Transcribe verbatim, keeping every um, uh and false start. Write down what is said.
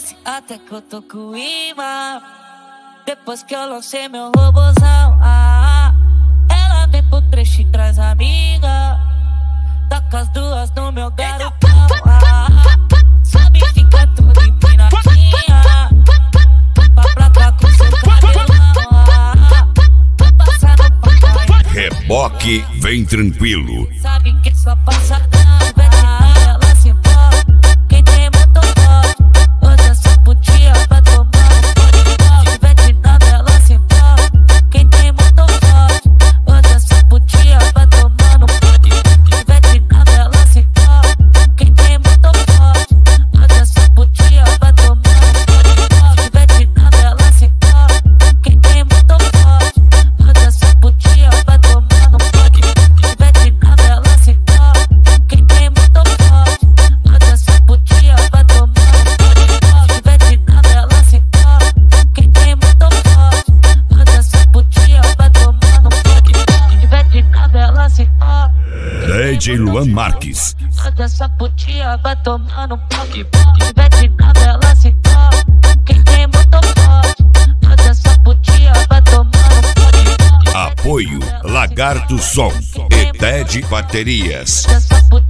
Parece até que eu tô com imã. Depois que eu lancei meu robozão, ah, ela vem pro trecho e traz amiga. Taca as duas no meu garotão, ah, sabe fica tudo empinadinha. Pra pratar com seu cabelão, ah, vou passar no papai. Reboque, vem tranquilo. Sabe que só passa dando, vete na ela se importa. Quem tem motor forte, hoje essa putinha vai tomar um pode forte. Vete na ela se importa. Quem tem motor forte, hoje essa putinha vai tomar um pode forte. Vete na ela se importa. Quem tem motor forte, hoje essa putinha vai tomar um pode forte. Vete na ela se importa. Quem tem motor forte, hoje essa putinha vai tomar um pode forte. Vete na ela se importa. Quem tem motor forte, hoje essa putinha vai tomar um pode forte. Vete na ela se importa. Quem tem motor forte, hoje essa putinha vai tomar um pode forte. Vete na ela se importa. D J Luan Marques. Hoje essa putinha vai tomar um pode forte. Vete na ela se importa. Quem tem motor forte, hoje essa putinha vai tomar um pode forte. Apoio Lagarto Som e Ted Baterias. Essa putinha